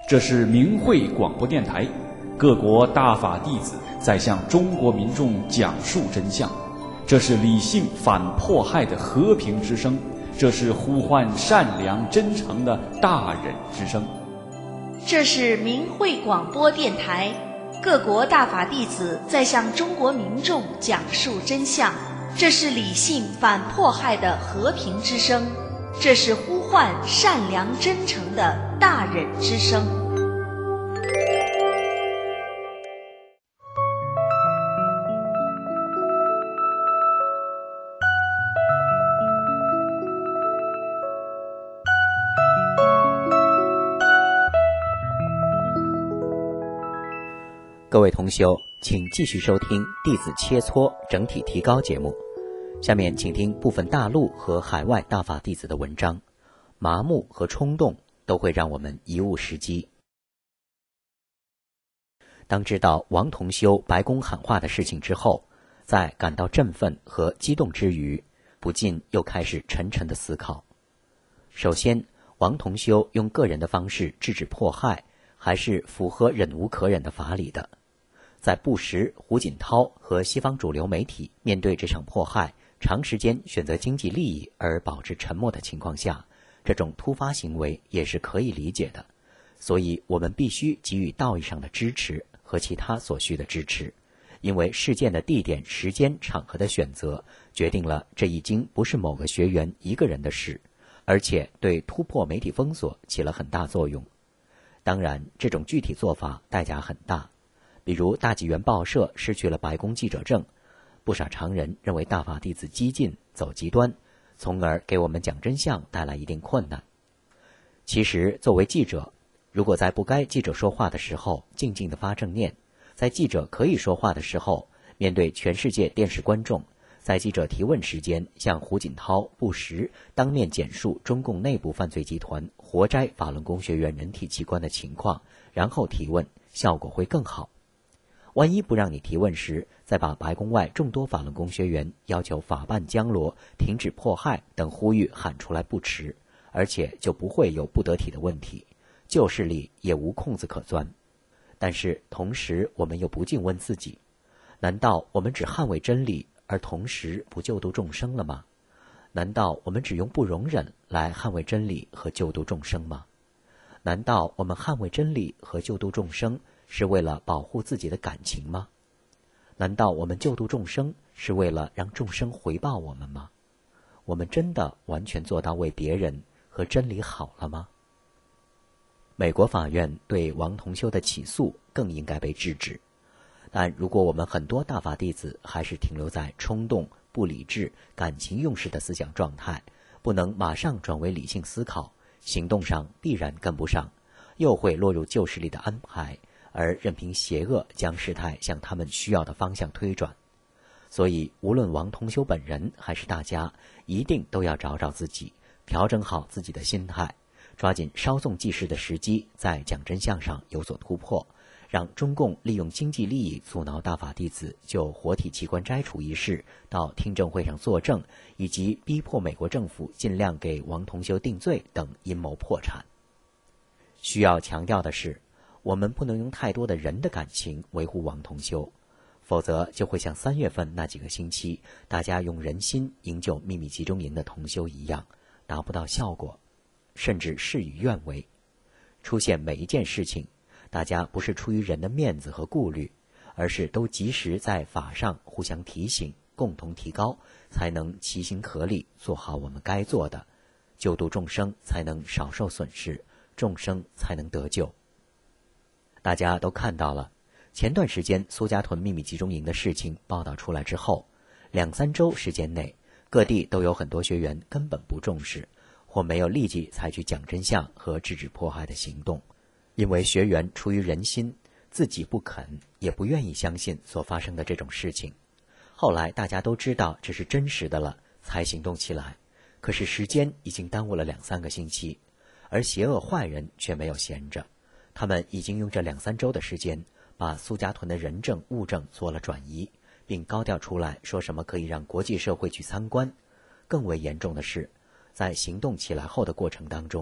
这是明慧广播电台，各国大法弟子在向中国民众讲述真相。这是理性反迫害的和平之声，这是呼唤善良真诚的大忍之声。 这是明慧广播电台，各国大法弟子在向中国民众讲述真相。这是理性反迫害的和平之声，这是呼唤善良真诚的大忍之声。 各位同修，请继续收听弟子切磋整体提高节目。下面请听部分大陆和海外大法弟子的文章。麻木和冲动都会让我们贻误时机。当知道王同修白宫喊话的事情之后，在感到振奋和激动之余，不禁又开始沉沉的思考。首先，王同修用个人的方式制止迫害，还是符合忍无可忍的法理的。在布什、胡锦涛和西方主流媒体面对这场迫害，长时间选择经济利益而保持沉默的情况下，这种突发行为也是可以理解的。所以我们必须给予道义上的支持和其他所需的支持，因为事件的地点、时间、场合的选择，决定了这已经不是某个学员一个人的事，而且对突破媒体封锁起了很大作用。当然，这种具体做法代价很大，比如大纪元报社失去了白宫记者证，不少常人认为大法弟子激进走极端，从而给我们讲真相带来一定困难。其实作为记者，如果在不该记者说话的时候静静地发正念，在记者可以说话的时候面对全世界电视观众，在记者提问时间向胡锦涛、布什当面简述中共内部犯罪集团活摘法轮功学员人体器官的情况，然后提问，效果会更好。万一不让你提问时，再把白宫外众多法轮功学员要求法办江罗、停止迫害等呼吁喊出来不迟，而且就不会有不得体的问题，旧势力也无空子可钻。但是同时我们又不禁问自己，难道我们只捍卫真理而同时不救度众生了吗？难道我们只用不容忍来捍卫真理和救度众生吗？难道我们捍卫真理和救度众生是为了保护自己的感情吗？难道我们救度众生是为了让众生回报我们吗？我们真的完全做到为别人和真理好了吗？美国法院对王同修的起诉更应该被制止。但如果我们很多大法弟子还是停留在冲动、不理智、感情用事的思想状态，不能马上转为理性思考，行动上必然跟不上，又会落入旧势力的安排，而任凭邪恶将事态向他们需要的方向推转。所以无论王同修本人还是大家，一定都要找找自己，调整好自己的心态，抓紧稍纵即逝的时机，在讲真相上有所突破，让中共利用经济利益阻挠大法弟子就活体器官摘除一事到听证会上作证，以及逼迫美国政府尽量给王同修定罪等阴谋破产。需要强调的是，我们不能用太多的人的感情维护王同修，否则就会像3月份那几个星期大家用人心营救秘密集中营的同修一样，达不到效果，甚至事与愿违。出现每一件事情，大家不是出于人的面子和顾虑，而是都及时在法上互相提醒，共同提高，才能齐心合力做好我们该做的，救度众生才能少受损失，众生才能得救。大家都看到了，前段时间苏家屯秘密集中营的事情报道出来之后，2-3周时间内，各地都有很多学员根本不重视，或没有立即采取讲真相和制止迫害的行动，因为学员出于人心，自己不肯也不愿意相信所发生的这种事情。后来大家都知道这是真实的了，才行动起来，可是时间已经耽误了2-3个星期，而邪恶坏人却没有闲着，他们已经用这2-3周的时间，把苏家屯的人证物证做了转移，并高调出来说什么可以让国际社会去参观。更为严重的是，在行动起来后的过程当中，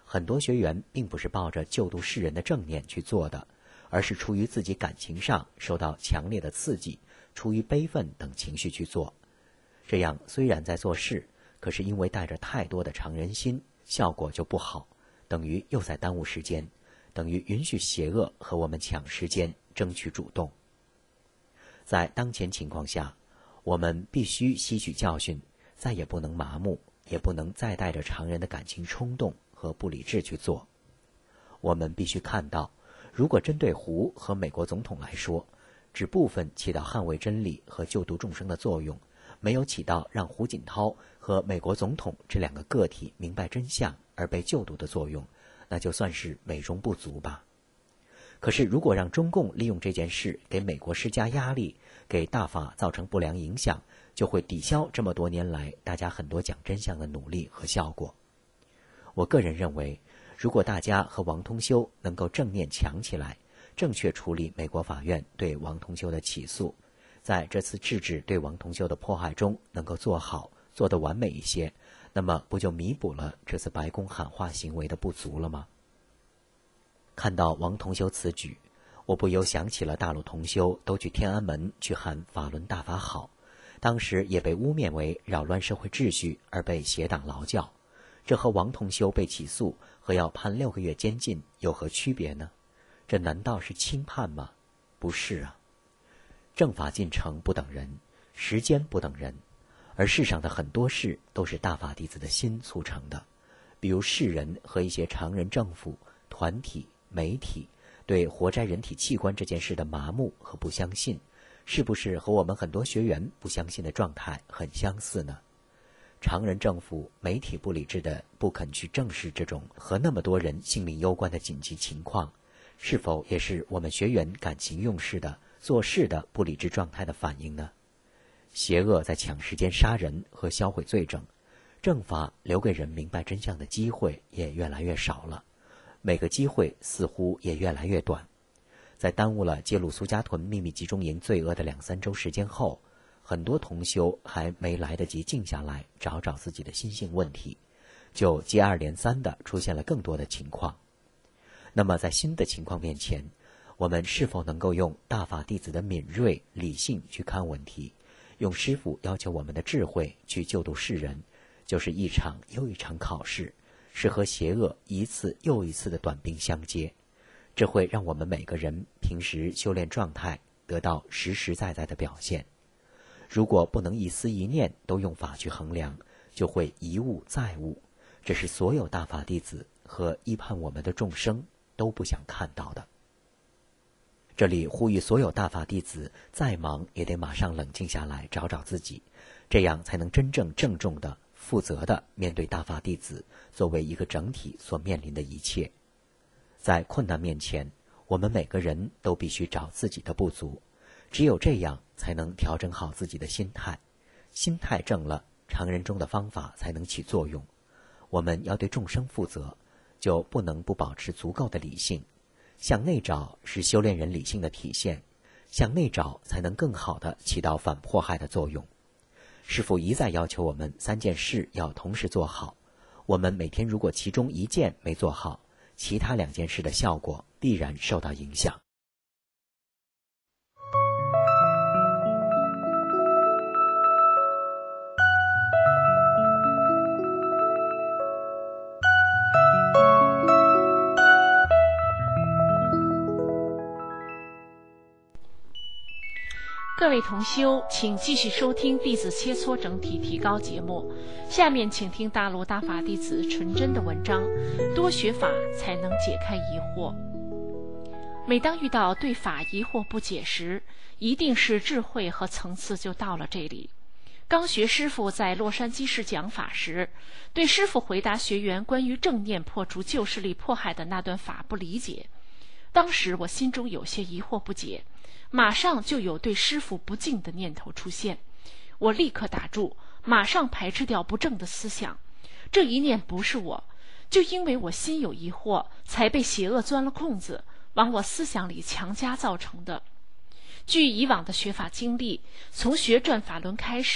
很多学员并不是抱着救度世人的正念去做的，而是出于自己感情上受到强烈的刺激，出于悲愤等情绪去做。这样虽然在做事，可是因为带着太多的常人心，效果就不好，等于又在耽误时间，等于允许邪恶和我们抢时间，争取主动。在当前情况下，我们必须吸取教训，再也不能麻木，也不能再带着常人的感情冲动和不理智去做。我们必须看到，如果针对胡和美国总统来说，只部分起到捍卫真理和救度众生的作用，没有起到让胡锦涛和美国总统这两个个体明白真相而被救度的作用，那就算是美中不足吧。可是如果让中共利用这件事给美国施加压力，给大法造成不良影响，就会抵消这么多年来大家很多讲真相的努力和效果。我个人认为，如果大家和王通修能够正面强起来，正确处理美国法院对王通修的起诉，在这次制止对王通修的迫害中能够做好，做得完美一些，那么不就弥补了这次白宫喊话行为的不足了吗？看到王同修此举，我不由想起了大陆同修都去天安门去喊法轮大法好，当时也被污蔑为扰乱社会秩序而被邪党劳教，这和王同修被起诉和要判6个月监禁有何区别呢？这难道是轻判吗？不是啊。正法进程不等人，时间不等人，而世上的很多事都是大法弟子的心促成的，比如世人和一些常人政府、团体、媒体对活摘人体器官这件事的麻木和不相信，是不是和我们很多学员不相信的状态很相似呢？常人政府、媒体不理智的不肯去正视这种和那么多人性命攸关的紧急情况，是否也是我们学员感情用事的做事的不理智状态的反应呢？邪恶在抢时间杀人和销毁罪证，正法留给人明白真相的机会也越来越少了，每个机会似乎也越来越短。在耽误了揭露苏家屯秘密集中营罪恶的2-3周时间后，很多同修还没来得及静下来找找自己的心性问题，就接二连三地出现了更多的情况。那么在新的情况面前，我们是否能够用大法弟子的敏锐理性去看问题，用师父要求我们的智慧去救度世人，就是一场又一场考试，是和邪恶一次又一次的短兵相接。这会让我们每个人平时修炼状态得到实实在在的表现。如果不能一思一念都用法去衡量，就会一悟再悟，这是所有大法弟子和依盼我们的众生都不想看到的。这里呼吁所有大法弟子，再忙也得马上冷静下来，找找自己，这样才能真正郑重的、负责的面对大法弟子作为一个整体所面临的一切。在困难面前，我们每个人都必须找自己的不足，只有这样才能调整好自己的心态，心态正了，常人中的方法才能起作用。我们要对众生负责，就不能不保持足够的理性。向内找是修炼人理性的体现，向内找才能更好地起到反迫害的作用。师父一再要求我们3件事要同时做好，我们每天如果其中1件没做好，其他2件事的效果必然受到影响。 各位同修，请继续收听弟子切磋整体提高节目。下面请听大陆大法弟子纯真的文章，多学法才能解开疑惑。每当遇到对法疑惑不解时，一定是智慧和层次就到了这里。刚学师父在洛杉矶市讲法时，对师父回答学员关于正念破除旧势力迫害的那段法不理解，当时我心中有些疑惑不解，马上就有对师父不敬的念头出现，我立刻打住，马上排斥掉不正的思想。这一念不是我，就因为我心有疑惑，才被邪恶钻了空子，往我思想里强加造成的。据以往的学法经历，从学转法轮开始，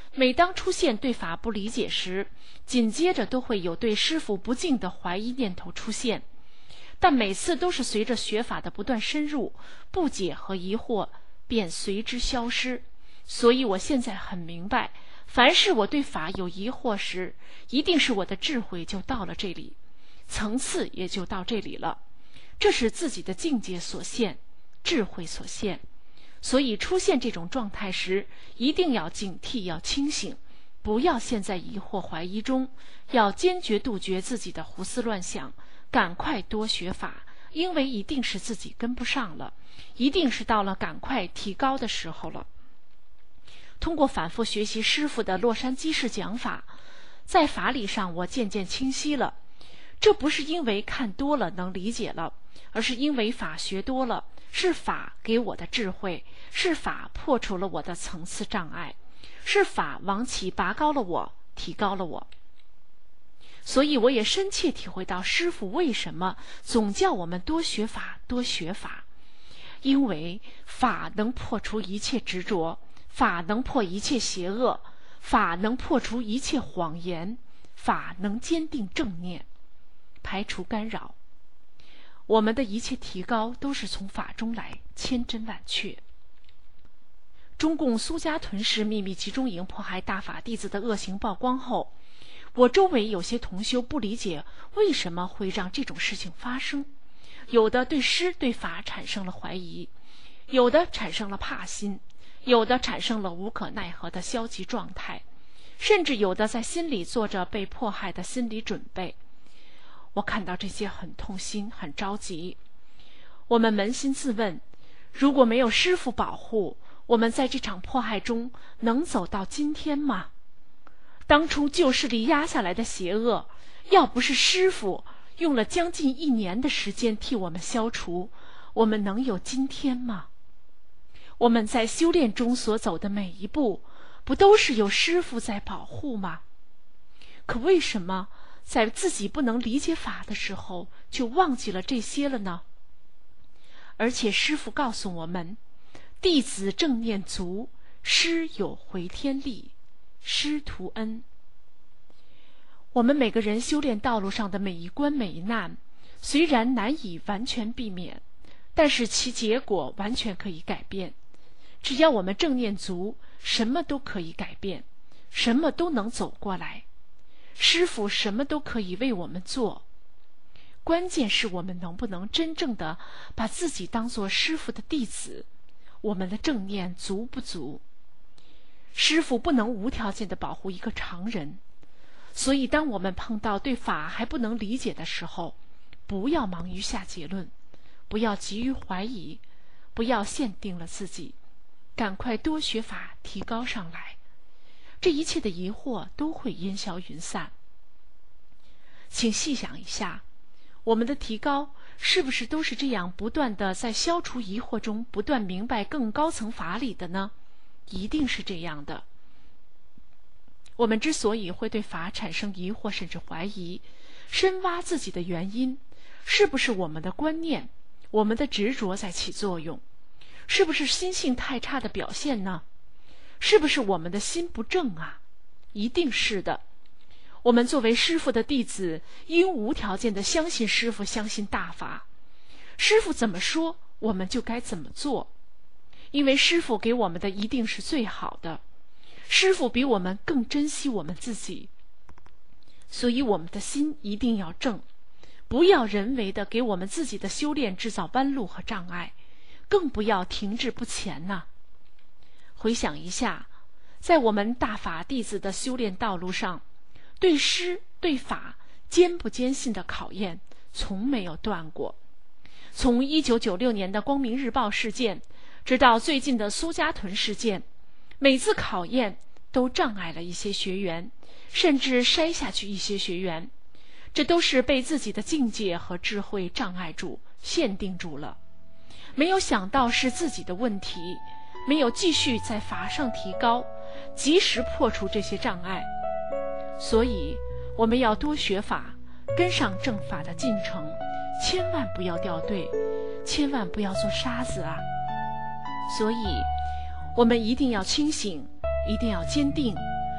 每当出现对法不理解时，紧接着都会有对师父不敬的怀疑念头出现，但每次都是随着学法的不断深入，不解和疑惑便随之消失。所以我现在很明白，凡是我对法有疑惑时，一定是我的智慧就到了这里，层次也就到这里了。这是自己的境界所限，智慧所限。所以出现这种状态时，一定要警惕，要清醒，不要陷在疑惑怀疑中，要坚决杜绝自己的胡思乱想，赶快多学法，因为一定是自己跟不上了，一定是到了赶快提高的时候了。通过反复学习师父的洛杉矶式讲法，在法理上我渐渐清晰了。这不是因为看多了能理解了，而是因为法学多了，是法给我的智慧，是法破除了我的层次障碍，是法往起拔高了我，提高了我。所以我也深切体会到师父为什么总叫我们多学法，多学法。因为法能破除一切执着，法能破一切邪恶，法能破除一切谎言，法能坚定正念，排除干扰。我们的一切提高都是从法中来，千真万确。中共苏家屯市秘密集中营迫害大法弟子的恶行曝光后，我周围有些同修不理解为什么会让这种事情发生，有的对师对法产生了怀疑，有的产生了怕心，有的产生了无可奈何的消极状态，甚至有的在心里做着被迫害的心理准备。我看到这些很痛心，很着急。我们扪心自问，如果没有师父保护，我们在这场迫害中能走到今天吗？当初旧势力压下来的邪恶，要不是师父用了将近1年的时间替我们消除，我们能有今天吗？我们在修炼中所走的每一步，不都是有师父在保护吗？可为什么在自己不能理解法的时候，就忘记了这些了呢？而且师父告诉我们，弟子正念足，师有回天力，师徒恩。我们每个人修炼道路上的每一关每一难，虽然难以完全避免，但是其结果完全可以改变。只要我们正念足，什么都可以改变，什么都能走过来。师父什么都可以为我们做，关键是我们能不能真正的把自己当作师父的弟子，我们的正念足不足？师父不能无条件的保护一个常人，所以当我们碰到对法还不能理解的时候，不要忙于下结论，不要急于怀疑，不要限定了自己，赶快多学法提高上来，这一切的疑惑都会烟消云散。请细想一下，我们的提高是不是都是这样不断的在消除疑惑中不断明白更高层法理的呢？一定是这样的。我们之所以会对法产生疑惑甚至怀疑，深挖自己的原因，是不是我们的观念，我们的执着在起作用？是不是心性太差的表现呢？是不是我们的心不正啊？一定是的。我们作为师父的弟子，应无条件的相信师父，相信大法。师父怎么说，我们就该怎么做，因为师父给我们的一定是最好的。师父比我们更珍惜我们自己，所以我们的心一定要正，不要人为的给我们自己的修炼制造弯路和障碍，更不要停滞不前呐。回想一下，在我们大法弟子的修炼道路上，对师对法坚不坚信的考验从没有断过。从1996年的光明日报事件，直到最近的苏家屯事件，每次考验都障碍了一些学员，甚至筛下去一些学员，这都是被自己的境界和智慧障碍住，限定住了。没有想到是自己的问题，没有继续在法上提高，及时破除这些障碍。所以我们要多学法，跟上正法的进程，千万不要掉队，千万不要做沙子啊！所以我们一定要清醒，一定要坚定，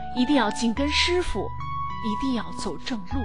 一定要紧跟师父，一定要走正路。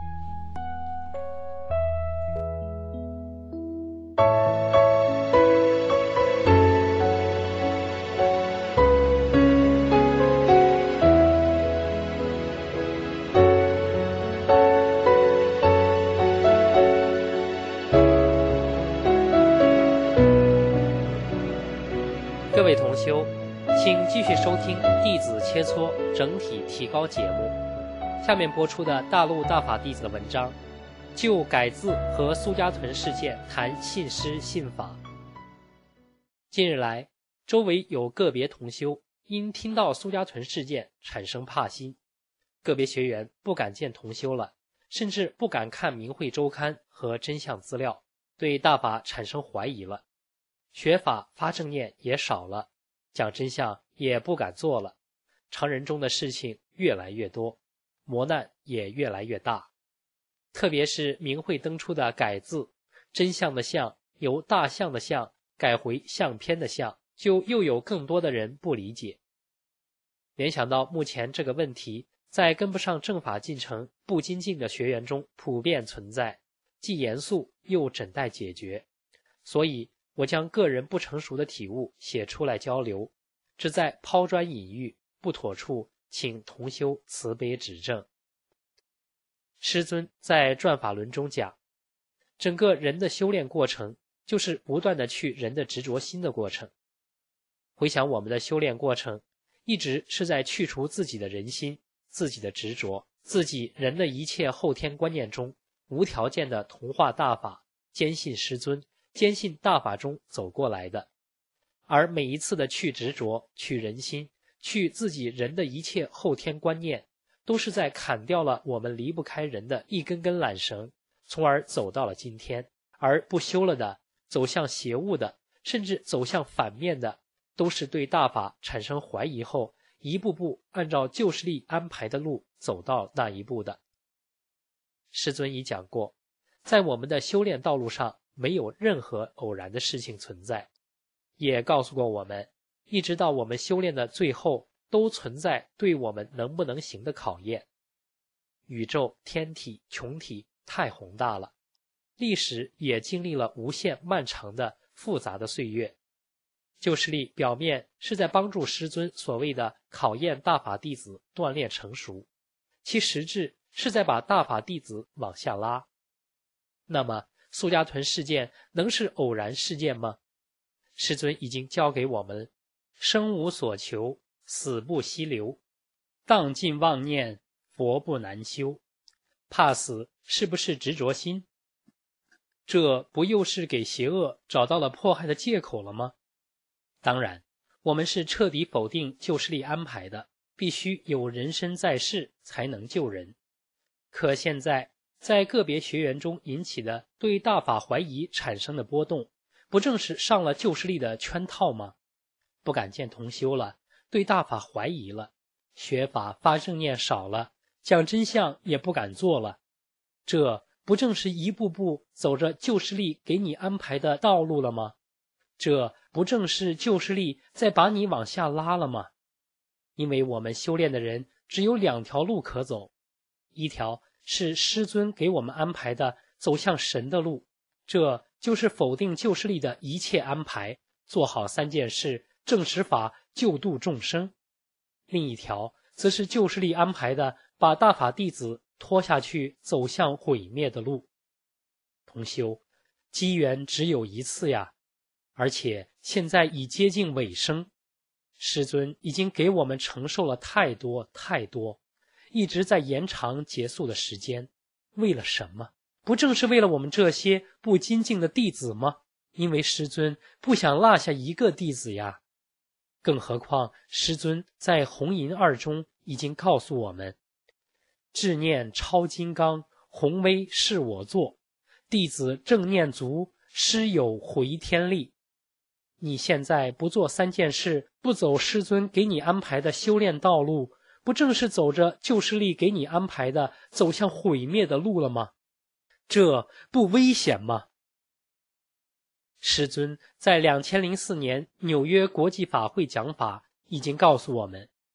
各位同修，请继续收听《弟子切磋整体提高》节目。下面播出的大陆大法弟子的文章，就改字和苏家屯事件谈信师信法。近日来，周围有个别同修因听到苏家屯事件产生怕心，个别学员不敢见同修了，甚至不敢看明慧周刊和真相资料，对大法产生怀疑了。学法发正念也少了，讲真相也不敢做了，常人中的事情越来越多，磨难也越来越大。特别是明慧登出的改字，真相的相由大象的象改回相片的相，就又有更多的人不理解。联想到目前这个问题在跟不上正法进程不精进的学员中普遍存在，既严肃又枕待解决，所以我将个人不成熟的体悟写出来交流，旨在抛砖引玉，不妥处请同修慈悲指正。师尊在转法轮中讲，整个人的修炼过程就是不断的去人的执着心的过程。回想我们的修炼过程，一直是在去除自己的人心、自己的执着、自己人的一切后天观念中，无条件的同化大法，坚信师尊，坚信大法中走过来的。而每一次的去执着、去人心、去自己人的一切后天观念，都是在砍掉了我们离不开人的一根根缆绳，从而走到了今天。而不修了的，走向邪物的，甚至走向反面的，都是对大法产生怀疑后，一步步按照旧势力安排的路走到那一步的。师尊已讲过，在我们的修炼道路上没有任何偶然的事情存在，也告诉过我们，一直到我们修炼的最后，都存在对我们能不能行的考验。宇宙、天体、穹体太宏大了，历史也经历了无限漫长的复杂的岁月。旧势力表面是在帮助师尊所谓的考验大法弟子锻炼成熟，其实质是在把大法弟子往下拉。那么苏家屯事件能是偶然事件吗？师尊已经教给我们，生无所求，死不息留，荡尽妄念，佛不难修。怕死是不是执着心？这不又是给邪恶找到了迫害的借口了吗？当然，我们是彻底否定旧势力安排的，必须有人身在世才能救人。可现在在个别学员中引起的对大法怀疑产生的波动，不正是上了旧势力的圈套吗？不敢见同修了，对大法怀疑了，学法发正念少了，讲真相也不敢做了，这不正是一步步走着旧势力给你安排的道路了吗？这不正是旧势力在把你往下拉了吗？因为我们修炼的人只有两条路可走，一条是师尊给我们安排的走向神的路，这就是否定旧势力的一切安排，做好三件事，正实法，救度众生。另一条则是旧势力安排的把大法弟子拖下去走向毁灭的路。同修，机缘只有一次呀，而且现在已接近尾声，师尊已经给我们承受了太多太多，一直在延长结束的时间，为了什么？不正是为了我们这些不精进的弟子吗？因为师尊不想落下一个弟子呀。更何况师尊在红银二中已经告诉我们，智念超金刚，宏威是我作，弟子正念足，师有回天力。你现在不做三件事，不走师尊给你安排的修炼道路，不正是走着旧势力给你安排的走向毁灭的路了吗？这不危险吗？师尊在2004年纽约国际法会讲法已经告诉我们，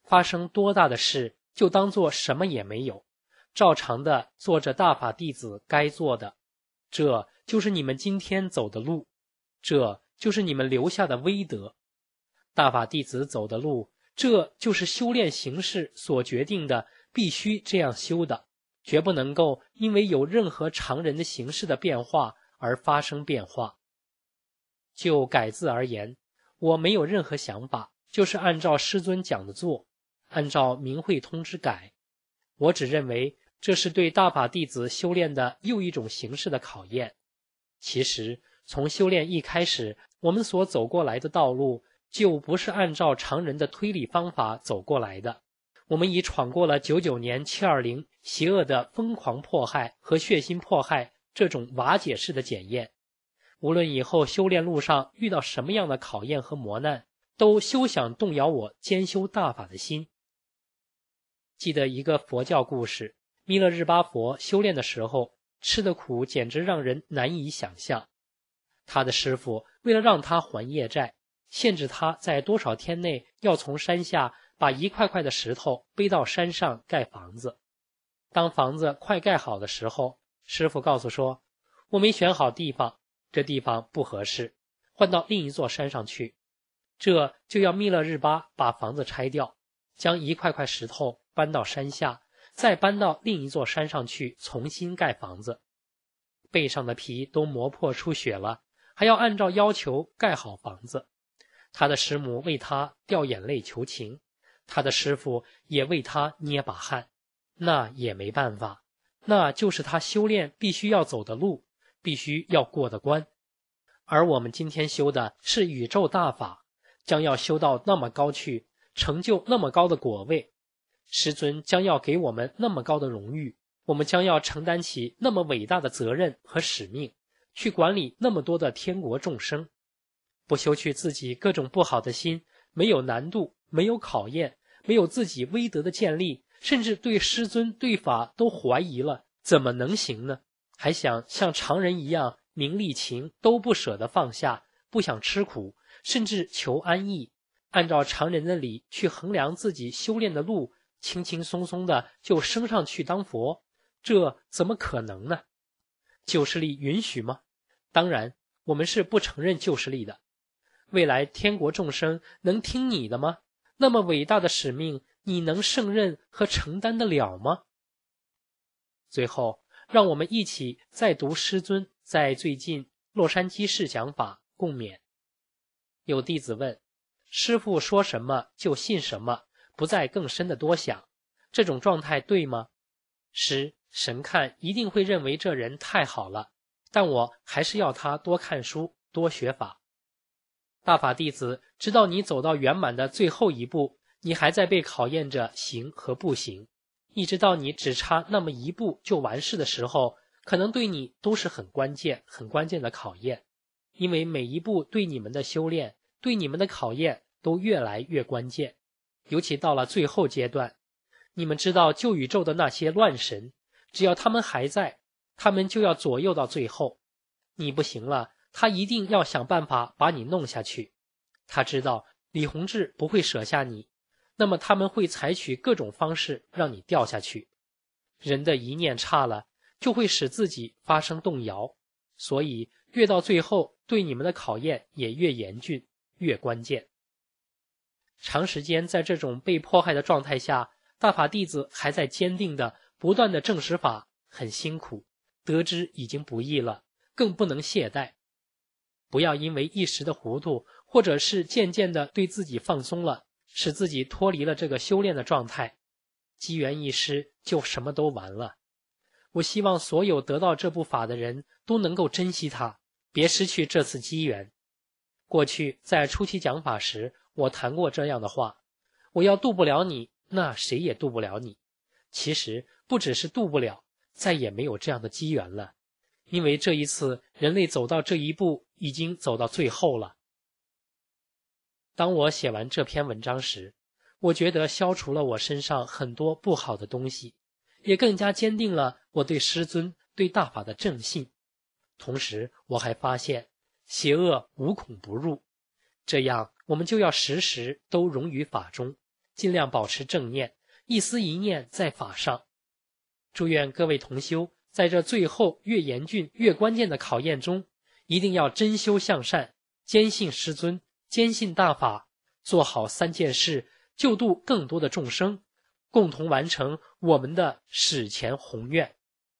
发生多大的事就当作什么也没有，照常的做着大法弟子该做的。这就是你们今天走的路，这就是你们留下的威德。大法弟子走的路，这就是修炼形式所决定的，必须这样修的，绝不能够因为有任何常人的形式的变化而发生变化。就改字而言，我没有任何想法，就是按照师尊讲的做，按照明慧通知改。我只认为这是对大法弟子修炼的又一种形式的考验。其实从修炼一开始，我们所走过来的道路就不是按照常人的推理方法走过来的。我们已闯过了99年720邪恶的疯狂迫害和血腥迫害这种瓦解式的检验。无论以后修炼路上遇到什么样的考验和磨难，都休想动摇我兼修大法的心。记得一个佛教故事，弥勒日巴佛修炼的时候，吃的苦简直让人难以想象。他的师父为了让他还业债，限制他在多少天内要从山下把一块块的石头背到山上盖房子。当房子快盖好的时候，师父告诉说，我没选好地方，这地方不合适，换到另一座山上去。这就要弥勒日巴把房子拆掉，将一块块石头搬到山下，再搬到另一座山上去重新盖房子。背上的皮都磨破出血了，还要按照要求盖好房子。他的师母为他掉眼泪求情，他的师父也为他捏把汗，那也没办法，那就是他修炼必须要走的路，必须要过的关。而我们今天修的是宇宙大法，将要修到那么高去，成就那么高的果位，师尊将要给我们那么高的荣誉，我们将要承担起那么伟大的责任和使命，去管理那么多的天国众生。不修去自己各种不好的心，没有难度，没有考验，没有自己威德的建立，甚至对师尊对法都怀疑了，怎么能行呢？还想像常人一样名利情都不舍得放下，不想吃苦，甚至求安逸，按照常人的理去衡量自己修炼的路，轻轻松松的就升上去当佛，这怎么可能呢？救世力允许吗？当然，我们是不承认救世力的。未来天国众生能听你的吗？那么伟大的使命，你能胜任和承担得了吗？最后，让我们一起再读师尊在最近洛杉矶市讲法共勉。有弟子问，师父说什么就信什么，不再更深的多想，这种状态对吗？神看一定会认为这人太好了，但我还是要他多看书，多学法。大法弟子直到你走到圆满的最后一步，你还在被考验着行和不行，一直到你只差那么一步就完事的时候，可能对你都是很关键的考验。因为每一步对你们的修炼，对你们的考验都越来越关键。尤其到了最后阶段，你们知道旧宇宙的那些乱神，只要他们还在，他们就要左右到最后。你不行了，他一定要想办法把你弄下去。他知道李洪志不会舍下你，那么他们会采取各种方式让你掉下去。人的一念差了，就会使自己发生动摇，所以越到最后，对你们的考验也越严峻，越关键。长时间在这种被迫害的状态下，大法弟子还在坚定的不断的证实法，很辛苦，得知已经不易了，更不能懈怠。不要因为一时的糊涂，或者是渐渐的对自己放松了，使自己脱离了这个修炼的状态，机缘一失就什么都完了。我希望所有得到这部法的人都能够珍惜它，别失去这次机缘。过去在初期讲法时，我谈过这样的话，我要渡不了你，那谁也渡不了你。其实不只是渡不了，再也没有这样的机缘了，因为这一次人类走到这一步，已经走到最后了。当我写完这篇文章时，我觉得消除了我身上很多不好的东西，也更加坚定了我对师尊对大法的正信。同时我还发现邪恶无孔不入，这样我们就要时时都融于法中， 尽量保持正念，一丝一念在法上。祝愿各位同修在这最后越严峻越关键的考验中，一定要真修向善，坚信师尊，坚信大法，做好3件事，救度更多的众生，共同完成我们的史前宏愿。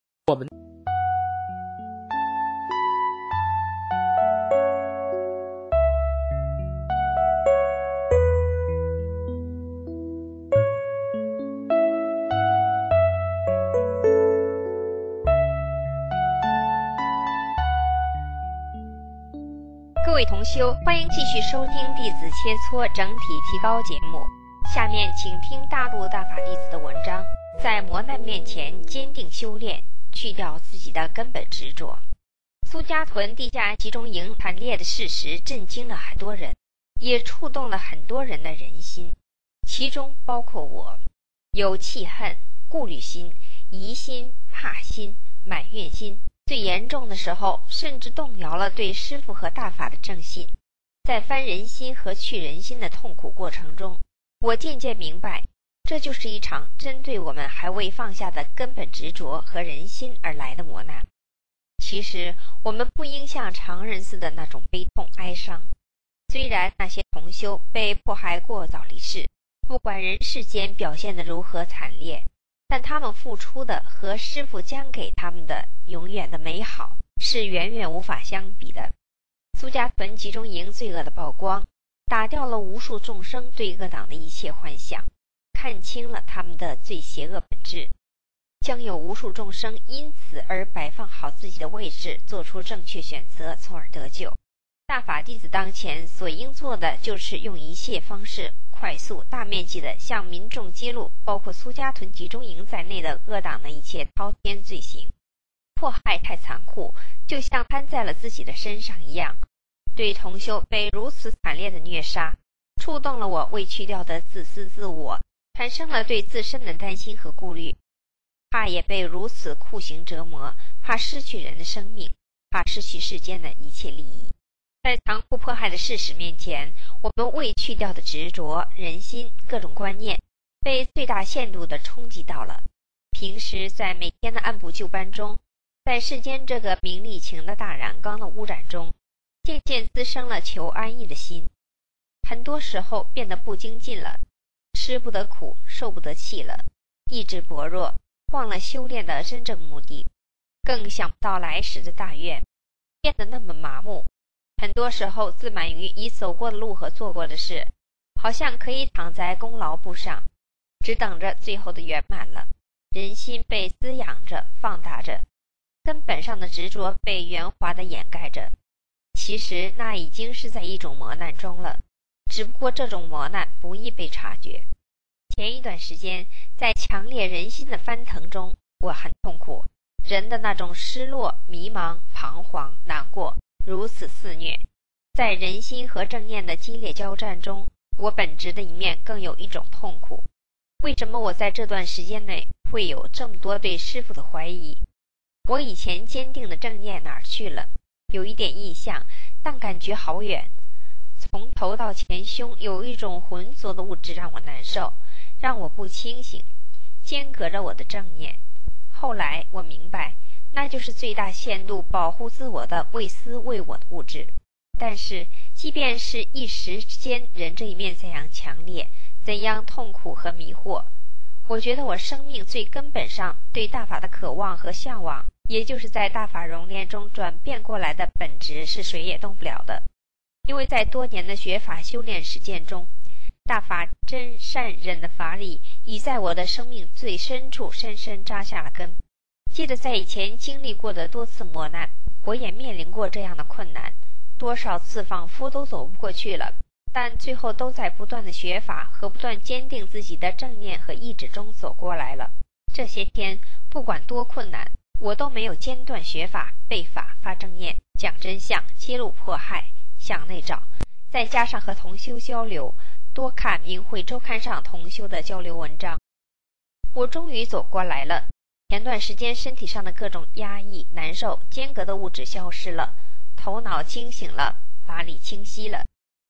各位同修，欢迎继续收听弟子切磋整体提高节目。下面请听大陆大法弟子的文章，在磨难面前坚定修炼，去掉自己的根本执着。苏家屯地下集中营惨烈的事实震惊了很多人，也触动了很多人的人心，其中包括我。有气恨、顾虑心、疑心、怕心、埋怨心，最严重的时候甚至动摇了对师父和大法的正信。在翻人心和去人心的痛苦过程中，我渐渐明白，这就是一场针对我们还未放下的根本执着和人心而来的磨难。其实我们不应像常人似的那种悲痛哀伤。虽然那些同修被迫害过早离世，不管人世间表现得如何惨烈，但他们付出的和师父将给他们的永远的美好是远远无法相比的。苏家屯集中营罪恶的曝光，打掉了无数众生对恶党的一切幻想，看清了他们的最邪恶本质，将有无数众生因此而摆放好自己的位置，做出正确选择，从而得救。大法弟子当前所应做的，就是用一切方式快速大面积地向民众揭露包括苏家屯集中营在内的恶党的一切滔天罪行。迫害太残酷，就像摊在了自己的身上一样。对同修被如此惨烈的虐杀，触动了我未去掉的自私自我，产生了对自身的担心和顾虑，怕也被如此酷刑折磨，怕失去人的生命，怕失去世间的一切利益。在残酷迫害的事实面前，我们未去掉的执着、人心、各种观念，被最大限度地冲击到了。平时在每天的按部就班中，在世间这个名利情的大染缸的污染中，渐渐滋生了求安逸的心，很多时候变得不精进了，吃不得苦，受不得气了，意志薄弱，忘了修炼的真正目的，更想不到来时的大愿，变得那么麻木。很多时候自满于已走过的路和做过的事，好像可以躺在功劳簿上，只等着最后的圆满了。人心被滋养着，放大着，根本上的执着被圆滑地掩盖着。其实那已经是在一种磨难中了，只不过这种磨难不易被察觉。前一段时间，在强烈人心的翻腾中，我很痛苦，人的那种失落、迷茫、彷徨、难过如此肆虐。在人心和正念的激烈交战中，我本质的一面更有一种痛苦。为什么我在这段时间内会有这么多对师父的怀疑？我以前坚定的正念哪儿去了？有一点印象，但感觉好远。从头到前胸有一种浑浊的物质让我难受，让我不清醒，间隔着我的正念。后来我明白，那就是最大限度保护自我的为私为我的物质。但是即便是一时之间，人这一面怎样强烈，怎样痛苦和迷惑，我觉得我生命最根本上对大法的渴望和向往，也就是在大法熔炼中转变过来的本质，是谁也动不了的。因为在多年的学法修炼实践中，大法真善忍的法理已在我的生命最深处深深扎下了根。记得在以前经历过的多次磨难，我也面临过这样的困难，多少次仿佛都走不过去了，但最后都在不断的学法和不断坚定自己的正念和意志中走过来了。这些天不管多困难，我都没有间断学法、背法、发正念、讲真相、揭露迫害、向内找，再加上和同修交流，多看明慧周刊上同修的交流文章，我终于走过来了。前段时间身体上的各种压抑、难受、间隔的物质消失了，头脑清醒了，法理清晰了，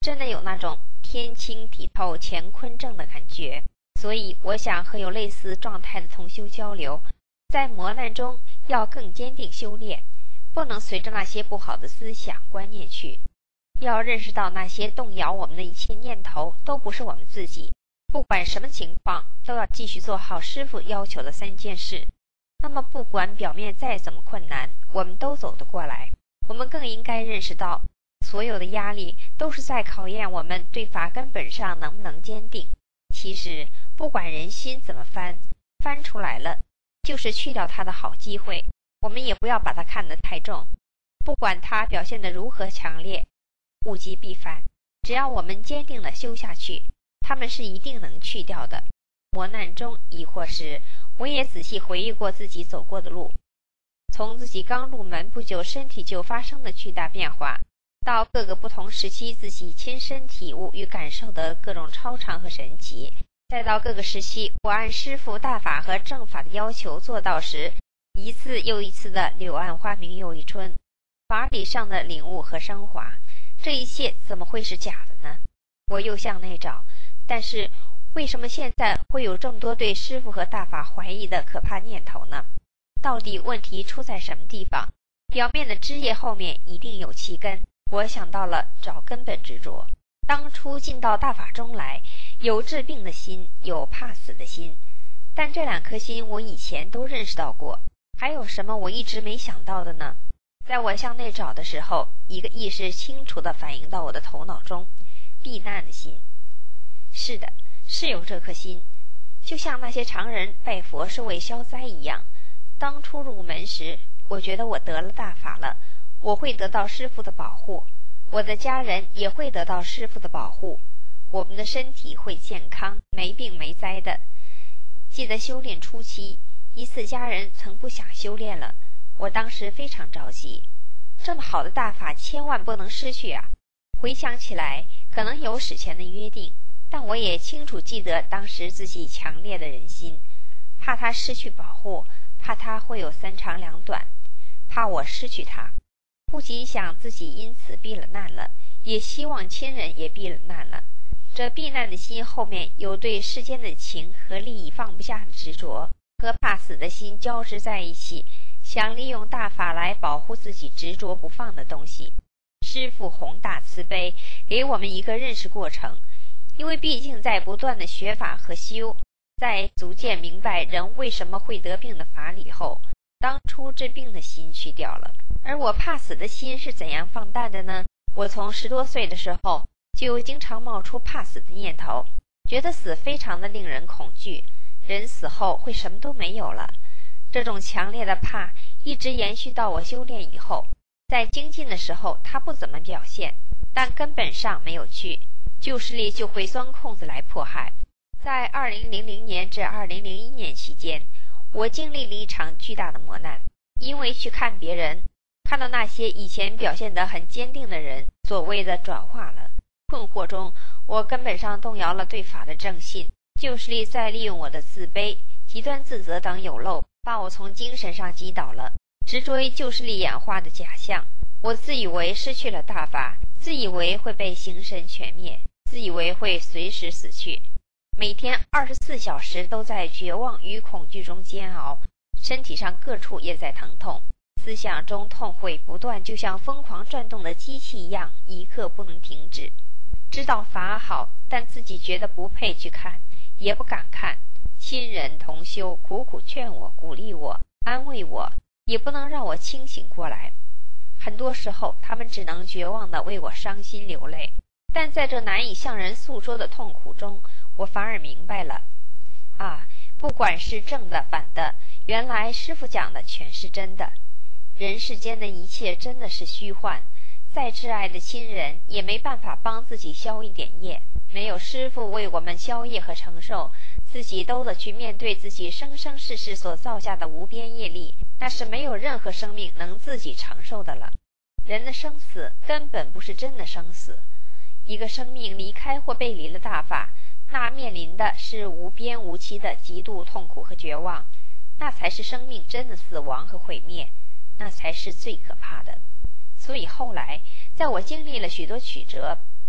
真的有那种天清体透乾坤正的感觉。所以我想和有类似状态的同修交流，在磨难中要更坚定修炼，不能随着那些不好的思想观念去，要认识到那些动摇我们的一切念头都不是我们自己，不管什么情况都要继续做好师父要求的3件事。那么不管表面再怎么困难，我们都走得过来。我们更应该认识到，所有的压力都是在考验我们对法根本上能不能坚定。其实不管人心怎么翻出来了，就是去掉它的好机会，我们也不要把它看得太重。不管它表现得如何强烈，物极必反，只要我们坚定地修下去，它们是一定能去掉的。磨难中疑惑时，我也仔细回忆过自己走过的路，从自己刚入门不久身体就发生的巨大变化，到各个不同时期自己亲身体悟与感受的各种超常和神奇，再到各个时期我按师父大法和正法的要求做到时，一次又一次的柳暗花明又一春，法理上的领悟和升华，这一切怎么会是假的呢？我又向内找，但是为什么现在会有这么多对师父和大法怀疑的可怕念头呢？到底问题出在什么地方？表面的枝叶后面一定有其根。我想到了找根本执着。当初进到大法中来，有治病的心，有怕死的心，但这2颗心我以前都认识到过。还有什么我一直没想到的呢？在我向内找的时候，一个意识清楚地反映到我的头脑中，避难的心。是的，是有这颗心，就像那些常人拜佛是为消灾一样。当初入门时，我觉得我得了大法了，我会得到师父的保护，我的家人也会得到师父的保护，我们的身体会健康，没病没灾的。记得修炼初期，一次家人曾不想修炼了，我当时非常着急，这么好的大法千万不能失去啊！回想起来，可能有史前的约定，但我也清楚记得当时自己强烈的忍心，怕他失去保护，怕他会有3长2短，怕我失去他。不仅想自己因此避了难了，也希望亲人也避了难了。这避难的心后面有对世间的情和利益放不下的执着，和怕死的心交织在一起，想利用大法来保护自己执着不放的东西。师父宏大慈悲，给我们一个认识过程，因为毕竟在不断的学法和修，在逐渐明白人为什么会得病的法理后，当初治病的心去掉了。而我怕死的心是怎样放淡的呢？我从10多岁的时候就经常冒出怕死的念头，觉得死非常的令人恐惧，人死后会什么都没有了。这种强烈的怕一直延续到我修炼以后，在精进的时候它不怎么表现，但根本上没有去，旧势力就会钻空子来迫害。在2000年至2001年期间，我经历了一场巨大的磨难，因为去看别人，看到那些以前表现得很坚定的人所谓的转化了，困惑中我根本上动摇了对法的正信，旧势力在利用我的自卑、极端自责等有漏，把我从精神上击倒了，执着于旧势力演化的假象。我自以为失去了大法，自以为会被形神全灭，自以为会随时死去，每天24小时都在绝望与恐惧中煎熬，身体上各处也在疼痛，思想中痛悔不断，就像疯狂转动的机器一样，一刻不能停止。知道法好，但自己觉得不配去看，也不敢看。亲人同修苦苦劝我，鼓励我，安慰我，也不能让我清醒过来。很多时候他们只能绝望地为我伤心流泪，但在这难以向人诉说的痛苦中，我反而明白了，不管是正的反的，原来师父讲的全是真的。人世间的一切真的是虚幻，再挚爱的亲人也没办法帮自己消一点业，没有师父为我们消业和承受，自己都得去面对自己生生世世所造下的无边业力，那是没有任何生命能自己承受的了。人的生死根本不是真的生死，一个生命离开或背离了大法，那面临的是无边无期的极度痛苦和绝望，那才是生命真的死亡和毁灭，那才是最可怕的。所以后来在我经历了许多曲折，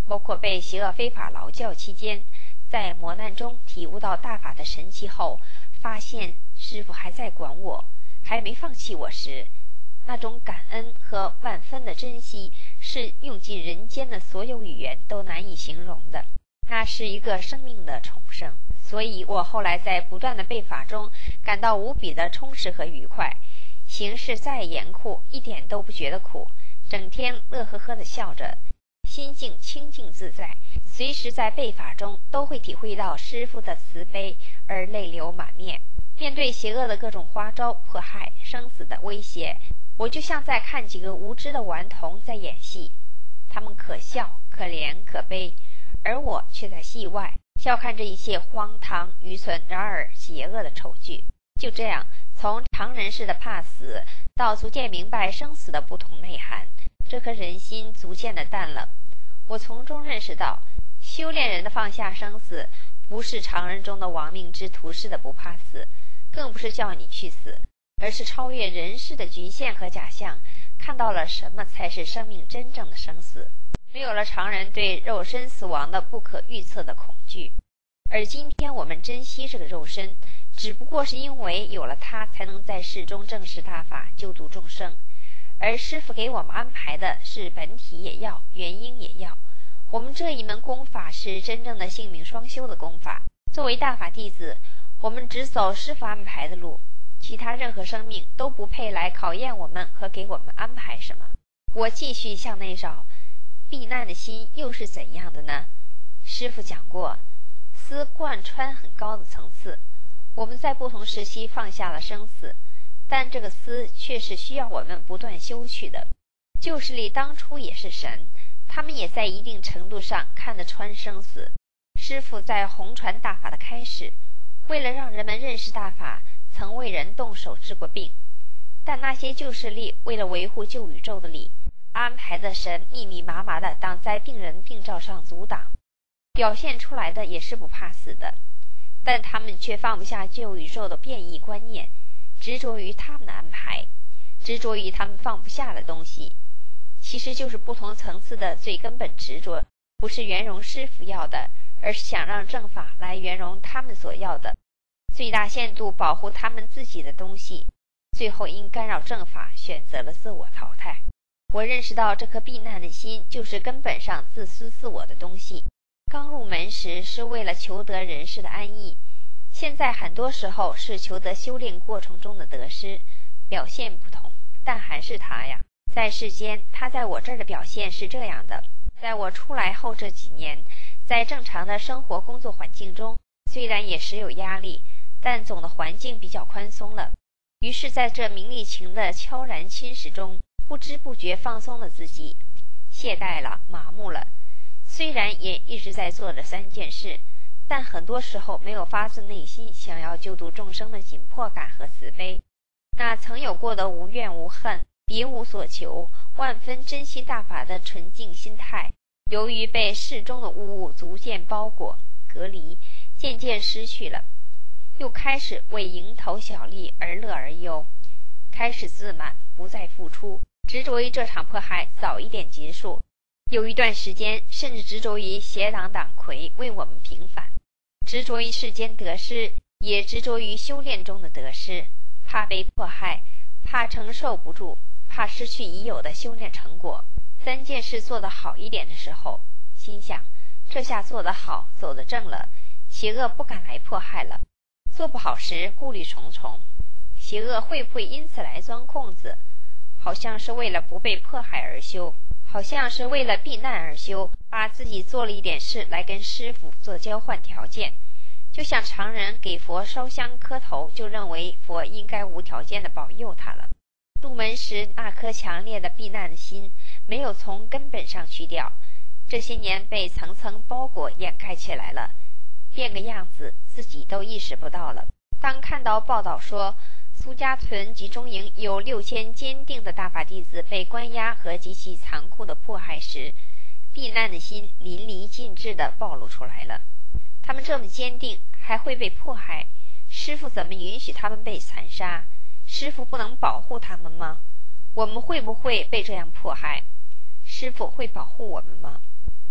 包括被邪恶非法劳教期间，在磨难中体悟到大法的神奇后，发现师父还在管我，还没放弃我时，那种感恩和万分的珍惜是用尽人间的所有语言都难以形容的。那是一个生命的重生，所以我后来在不断的背法中感到无比的充实和愉快。形势再严酷，一点都不觉得苦，整天乐呵呵地笑着，心境清净自在，随时在背法中都会体会到师父的慈悲而泪流满面。面对邪恶的各种花招迫害、生死的威胁，我就像在看几个无知的顽童在演戏，他们可笑、可怜、可悲，而我却在戏外笑看这一切荒唐、愚蠢，然而邪恶的丑剧。就这样，从常人式的怕死到逐渐明白生死的不同内涵，这颗人心逐渐的淡了。我从中认识到，修炼人的放下生死，不是常人中的亡命之徒似的不怕死，更不是叫你去死，而是超越人世的局限和假象，看到了什么才是生命真正的生死，没有了常人对肉身死亡的不可预测的恐惧。而今天我们珍惜这个肉身，只不过是因为有了它，才能在世中正视大法，救度众生。而师父给我们安排的是本体也要，原因也要。我们这一门功法是真正的性命双修的功法。作为大法弟子，我们只走师父安排的路，其他任何生命都不配来考验我们和给我们安排什么。我继续向内找，避难的心又是怎样的呢？师父讲过，思贯穿很高的层次，我们在不同时期放下了生死，但这个思却是需要我们不断修去的。旧势力当初也是神，他们也在一定程度上看得穿生死。师父在弘传大法的开始，为了让人们认识大法，曾为人动手治过病，但那些旧势力为了维护旧宇宙的理，安排的神密密麻麻地挡在病人病灶上阻挡，表现出来的也是不怕死的，但他们却放不下旧宇宙的变异观念，执着于他们的安排，执着于他们放不下的东西，其实就是不同层次的最根本执着，不是圆融师父要的，而是想让正法来圆融他们所要的，最大限度保护他们自己的东西，最后因干扰正法选择了自我淘汰。我认识到这颗避难的心就是根本上自私自我的东西。刚入门时是为了求得人世的安逸，现在很多时候是求得修炼过程中的得失，表现不同，但还是他呀。在世间，他在我这儿的表现是这样的：在我出来后这几年，在正常的生活工作环境中，虽然也时有压力，但总的环境比较宽松了。于是在这名利情的悄然侵蚀中，不知不觉放松了自己，懈怠了，麻木了。虽然也一直在做着3件事，但很多时候没有发自内心想要救度众生的紧迫感和慈悲。那曾有过的无怨无恨、别无所求、万分珍惜大法的纯净心态，由于被世中的污物逐渐包裹、隔离，渐渐失去了，又开始为蝇头小利而乐而忧，开始自满，不再付出，执着于这场迫害早一点结束。有一段时间甚至执着于邪党党魁为我们平反，执着于世间得失，也执着于修炼中的得失，怕被迫害，怕承受不住，怕失去已有的修炼成果。3件事做得好一点的时候，心想这下做得好，走得正了，邪恶不敢来迫害了。做不好时顾虑重重，邪恶会不会因此来钻空子？好像是为了不被迫害而修，好像是为了避难而修，把自己做了一点事来跟师父做交换条件，就像常人给佛烧香磕头，就认为佛应该无条件的保佑他了。入门时那颗强烈的避难的心没有从根本上去掉，这些年被层层包裹掩盖起来了，变个样子自己都意识不到了。当看到报道说苏家屯集中营有6000坚定的大法弟子被关押和极其残酷的迫害时，避难的心淋漓尽致地暴露出来了。他们这么坚定，还会被迫害，师父怎么允许他们被残杀？师父不能保护他们吗？我们会不会被这样迫害？师父会保护我们吗？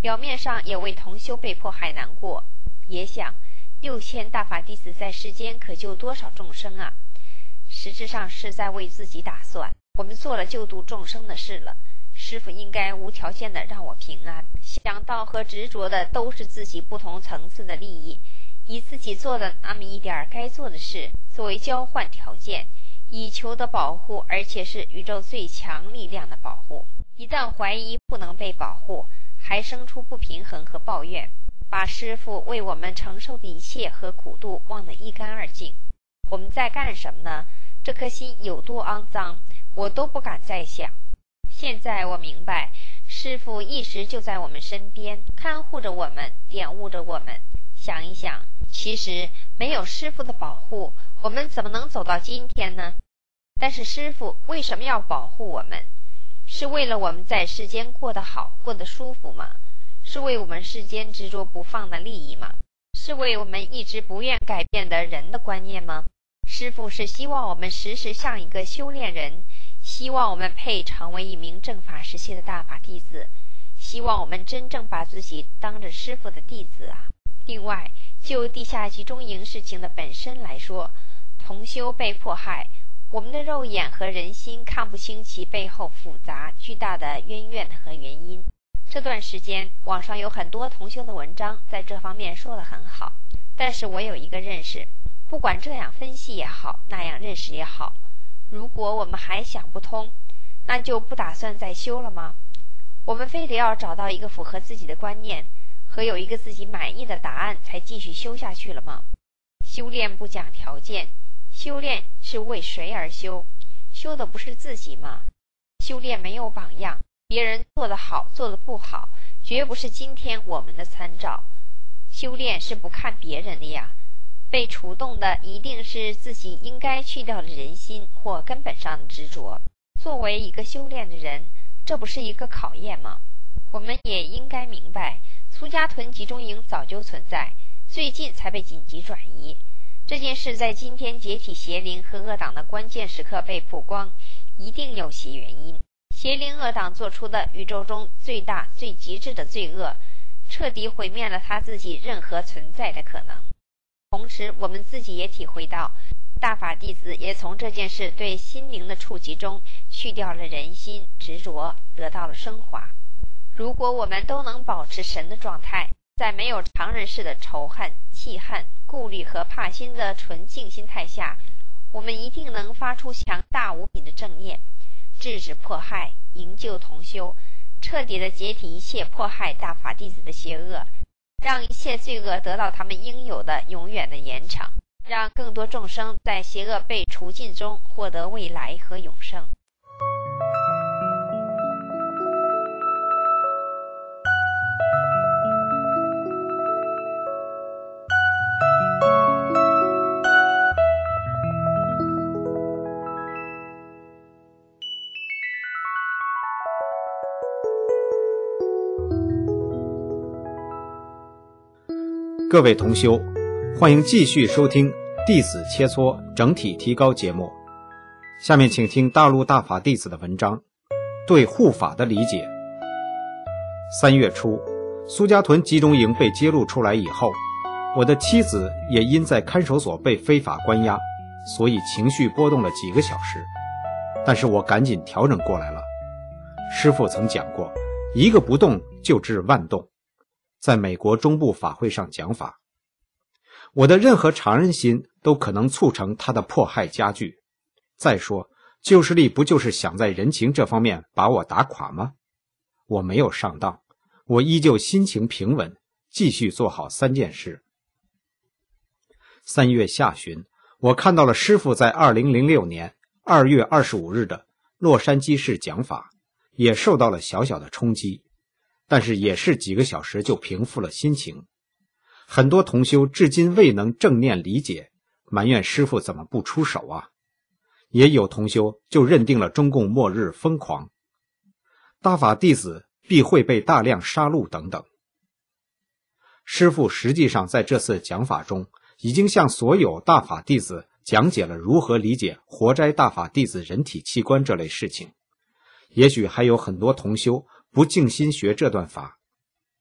表面上也为同修被迫害难过，也想6000大法弟子在世间可救多少众生啊？实质上是在为自己打算。我们做了救度众生的事了，师父应该无条件的让我平安。想到和执着的都是自己不同层次的利益，以自己做的那么一点该做的事作为交换条件，以求得保护，而且是宇宙最强力量的保护。一旦怀疑不能被保护，还生出不平衡和抱怨，把师父为我们承受的一切和苦度忘得一干二净。我们在干什么呢？这颗心有多肮脏，我都不敢再想。现在我明白，师父一直就在我们身边，看护着我们，点悟着我们。想一想，其实没有师父的保护，我们怎么能走到今天呢？但是师父为什么要保护我们？是为了我们在世间过得好，过得舒服吗？是为我们世间执着不放的利益吗？是为我们一直不愿改变的人的观念吗？师父是希望我们时时像一个修炼人，希望我们配成为一名正法时期的大法弟子，希望我们真正把自己当着师父的弟子啊。另外，就地下集中营事情的本身来说，同修被迫害，我们的肉眼和人心看不清其背后复杂巨大的渊源和原因。这段时间网上有很多同修的文章在这方面说得很好，但是我有一个认识，不管这样分析也好，那样认识也好，如果我们还想不通，那就不打算再修了吗？我们非得要找到一个符合自己的观念和有一个自己满意的答案才继续修下去了吗？修炼不讲条件，修炼是为谁而修？修的不是自己吗？修炼没有榜样，别人做得好做得不好，绝不是今天我们的参照。修炼是不看别人的呀，被触动的一定是自己应该去掉的人心或根本上的执着。作为一个修炼的人，这不是一个考验吗？我们也应该明白，苏家屯集中营早就存在，最近才被紧急转移。这件事在今天解体邪灵和恶党的关键时刻被曝光，一定有其原因。邪灵恶党做出的宇宙中最大最极致的罪恶，彻底毁灭了他自己任何存在的可能。同时我们自己也体会到，大法弟子也从这件事对心灵的触及中去掉了人心执着，得到了升华。如果我们都能保持神的状态，在没有常人式的仇恨、气恨、顾虑和怕心的纯净心态下，我们一定能发出强大无比的正念，制止迫害，营救同修，彻底的解体一切迫害大法弟子的邪恶，让一切罪恶得到他们应有的永远的延长，让更多众生在邪恶被除尽中获得未来和永生。 各位同修，欢迎继续收听弟子切磋整体提高节目。下面请听大陆大法弟子的文章，对护法的理解。3月初，苏家屯集中营被揭露出来以后，我的妻子也因在看守所被非法关押，所以情绪波动了几个小时。但是我赶紧调整过来了。师父曾讲过，一个不动就治万动，在美国中部法会上讲法。我的任何常人心都可能促成他的迫害加剧。再说，旧势力不就是想在人情这方面把我打垮吗？我没有上当，我依旧心情平稳，继续做好3件事。3月下旬，我看到了师父在2006年2月25日的洛杉矶市讲法，也受到了小小的冲击，但是也是几个小时就平复了心情。很多同修至今未能正念理解，埋怨师父怎么不出手啊。也有同修就认定了中共末日疯狂，大法弟子必会被大量杀戮等等。师父实际上在这次讲法中已经向所有大法弟子讲解了如何理解活摘大法弟子人体器官这类事情。也许还有很多同修不静心学这段法。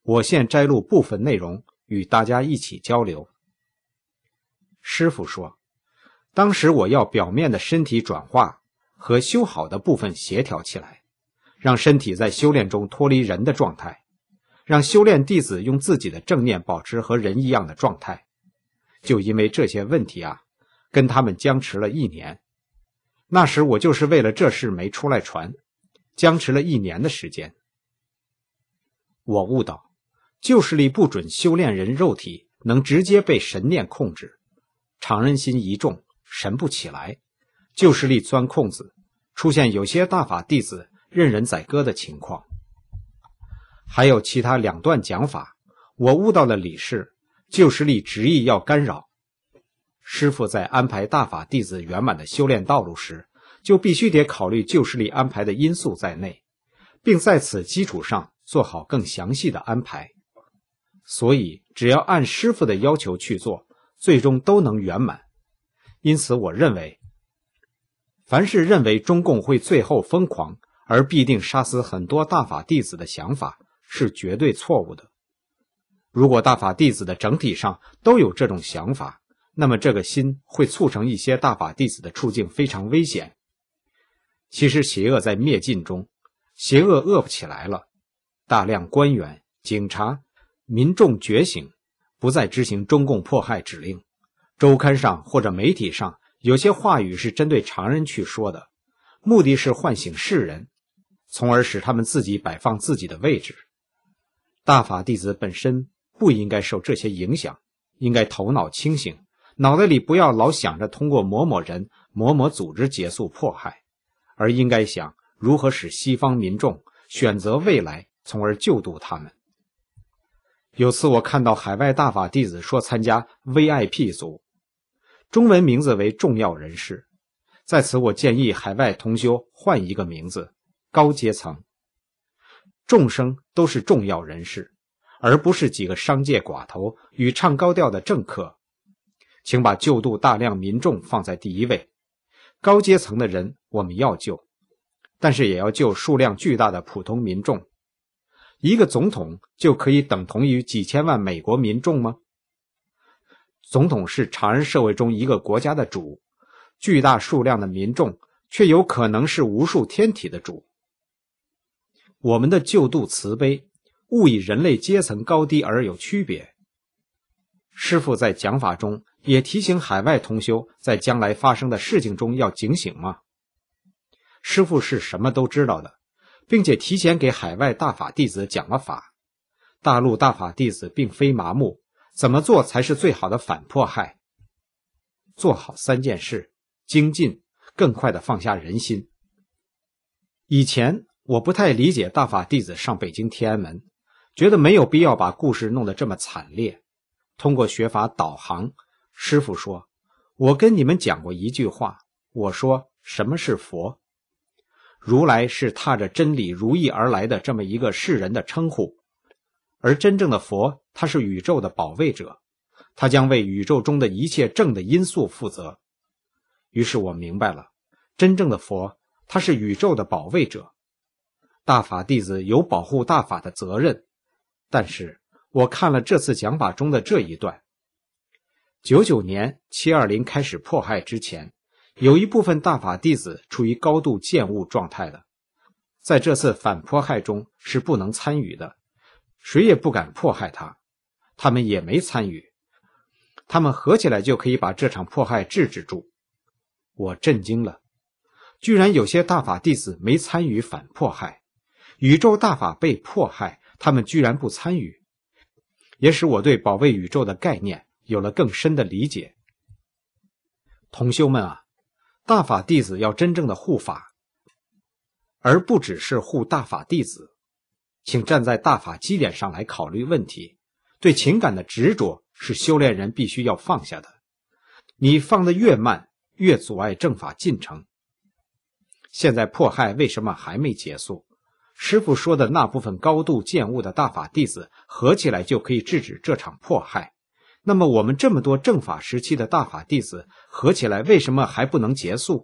我现摘录部分内容与大家一起交流。师父说，当时我要表面的身体转化和修好的部分协调起来，让身体在修炼中脱离人的状态，让修炼弟子用自己的正念保持和人一样的状态。就因为这些问题啊，跟他们僵持了1年。那时我就是为了这事没出来传，僵持了1年的时间。我悟到，旧势力不准修炼人肉体能直接被神念控制，常人心一重，神不起来，旧势力钻空子，出现有些大法弟子任人宰割的情况。还有其他2段讲法，我悟到了理是，旧势力执意要干扰。师父在安排大法弟子圆满的修炼道路时，就必须得考虑旧势力安排的因素在内，并在此基础上做好更详细的安排。所以只要按师父的要求去做，最终都能圆满。因此我认为，凡是认为中共会最后疯狂而必定杀死很多大法弟子的想法是绝对错误的。如果大法弟子的整体上都有这种想法，那么这个心会促成一些大法弟子的处境非常危险。其实邪恶在灭尽中，邪恶恶不起来了，大量官员、警察、民众觉醒，不再执行中共迫害指令。周刊上或者媒体上有些话语是针对常人去说的，目的是唤醒世人，从而使他们自己摆放自己的位置。大法弟子本身不应该受这些影响，应该头脑清醒，脑袋里不要老想着通过某某人、某某组织结束迫害，而应该想如何使西方民众选择未来，从而救度他们。有次我看到海外大法弟子说参加 VIP 组，中文名字为重要人士，在此我建议海外同修换一个名字，高阶层。众生都是重要人士，而不是几个商界寡头与唱高调的政客。请把救度大量民众放在第一位。高阶层的人我们要救，但是也要救数量巨大的普通民众。一个总统就可以等同于几千万美国民众吗？总统是常人社会中一个国家的主，巨大数量的民众却有可能是无数天体的主。我们的救度慈悲，勿以人类阶层高低而有区别。师父在讲法中也提醒海外同修在将来发生的事情中要警醒吗？师父是什么都知道的，并且提前给海外大法弟子讲了法。大陆大法弟子并非麻木，怎么做才是最好的反迫害？做好3件事，精进，更快地放下人心。以前我不太理解大法弟子上北京天安门，觉得没有必要把故事弄得这么惨烈。通过学法导航，师父说，我跟你们讲过一句话，我说什么是佛？如来是踏着真理如意而来的这么一个世人的称呼，而真正的佛，他是宇宙的保卫者，他将为宇宙中的一切正的因素负责。于是我明白了，真正的佛，他是宇宙的保卫者。大法弟子有保护大法的责任，但是我看了这次讲法中的这一段。99年720开始迫害之前，有一部分大法弟子处于高度厌恶状态的，在这次反迫害中是不能参与的，谁也不敢迫害他，他们也没参与，他们合起来就可以把这场迫害制止住。我震惊了，居然有些大法弟子没参与反迫害，宇宙大法被迫害，他们居然不参与，也使我对保卫宇宙的概念有了更深的理解。同修们啊，大法弟子要真正的护法，而不只是护大法弟子。请站在大法基点上来考虑问题，对情感的执着是修炼人必须要放下的。你放得越慢，越阻碍正法进程。现在迫害为什么还没结束？师父说的那部分高度厌恶的大法弟子合起来就可以制止这场迫害，那么我们这么多正法时期的大法弟子合起来为什么还不能结束？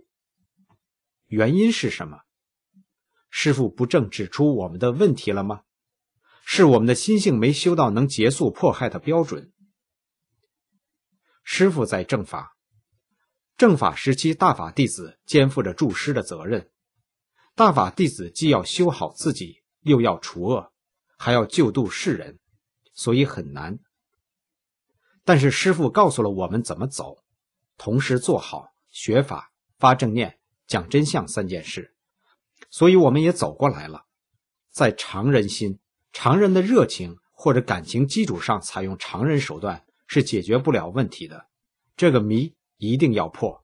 原因是什么？师父不正指出我们的问题了吗？ 是我们的心性没修到能结束迫害的标准。师父在正法时期，大法弟子肩负着助师的责任。大法弟子既要修好自己，又要除恶，还要救度世人，所以很难。但是师父告诉了我们怎么走，同时做好学法、发正念、讲真相3件事，所以我们也走过来了。在常人心、常人的热情或者感情基础上采用常人手段是解决不了问题的，这个谜一定要破。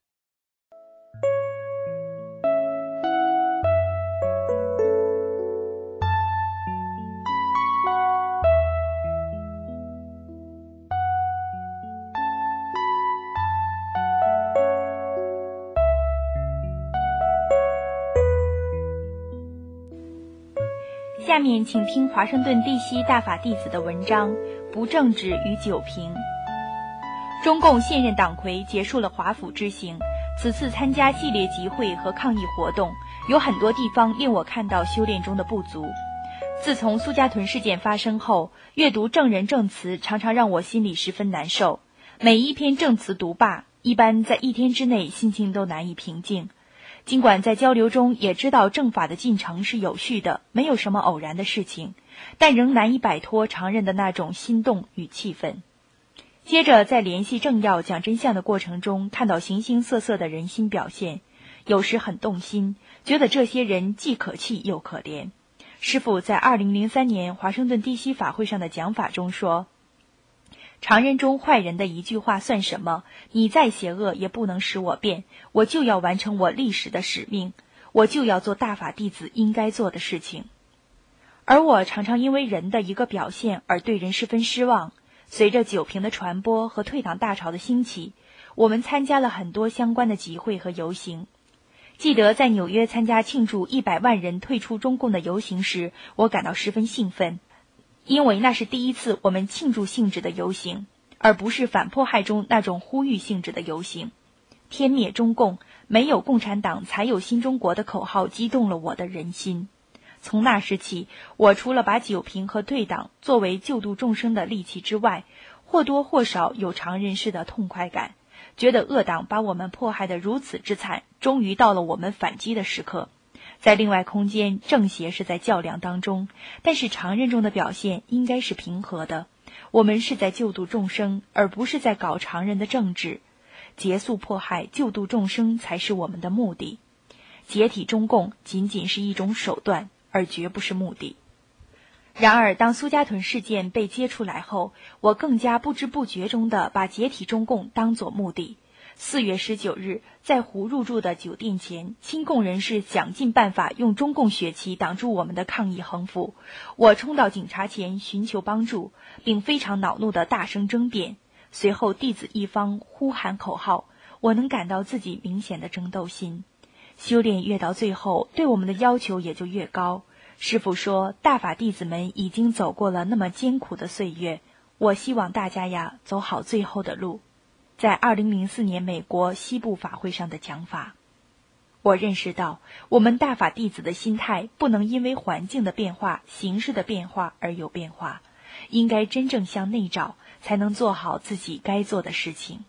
下面请听华盛顿地西大法弟子的文章《不正直与酒瓶》。中共现任党魁结束了华府之行，此次参加系列集会和抗议活动，有很多地方令我看到修炼中的不足。自从苏家屯事件发生后，阅读证人证词常常让我心里十分难受。每一篇证词读罢，一般在1天之内心情都难以平静。尽管在交流中也知道正法的进程是有序的，没有什么偶然的事情，但仍难以摆脱常人的那种心动与气愤。接着在联系政要讲真相的过程中，看到形形色色的人心表现，有时很动心，觉得这些人既可气又可怜。师父在2003年华盛顿地西法会上的讲法中说，常人中坏人的一句话算什么？你再邪恶也不能使我变，我就要完成我历史的使命，我就要做大法弟子应该做的事情。而我常常因为人的一个表现而对人十分失望。随着酒瓶的传播和退党大潮的兴起，我们参加了很多相关的集会和游行。记得在纽约参加庆祝100万人退出中共的游行时，我感到十分兴奋，因为那是第一次我们庆祝性质的游行，而不是反迫害中那种呼吁性质的游行。天灭中共，没有共产党才有新中国的口号激动了我的人心。从那时起，我除了把酒瓶和退党作为救度众生的利器之外，或多或少有常人士的痛快感，觉得恶党把我们迫害得如此之惨，终于到了我们反击的时刻。在另外空间，正邪是在较量当中，但是常人中的表现应该是平和的。我们是在救度众生，而不是在搞常人的政治。结束迫害、救度众生才是我们的目的。解体中共仅仅是一种手段，而绝不是目的。然而当苏家屯事件被揭出来后，我更加不知不觉中的把解体中共当作目的。4月19日，在胡入住的酒店前，亲共人士想尽办法用中共血旗挡住我们的抗议横幅。我冲到警察前寻求帮助，并非常恼怒地大声争辩。随后弟子一方呼喊口号，我能感到自己明显的争斗心。修炼越到最后，对我们的要求也就越高。师父说，大法弟子们已经走过了那么艰苦的岁月，我希望大家呀走好最后的路。在2004年美国西部法会上的讲法，我认识到我们大法弟子的心态不能因为环境的变化、形势的变化而有变化，应该真正向内找，才能做好自己该做的事情。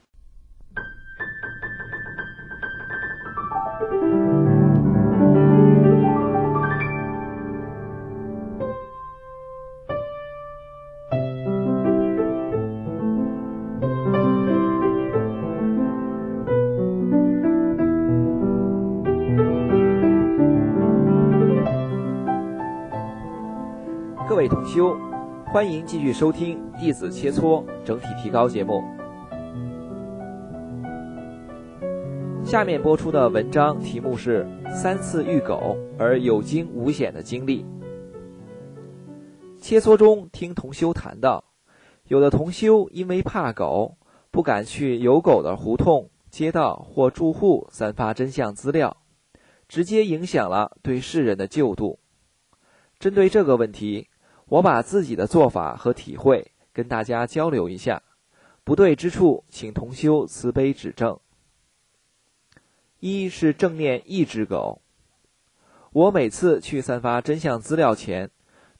各位同修，欢迎继续收听《弟子切磋整体提高》节目。下面播出的文章题目是3次遇狗而有惊无险的经历。切磋中听同修谈到，有的同修因为怕狗，不敢去有狗的胡同、街道或住户散发真相资料，直接影响了对世人的救度。针对这个问题，我把自己的做法和体会跟大家交流一下，不对之处请同修慈悲指正。一是正念一只狗。我每次去散发真相资料前，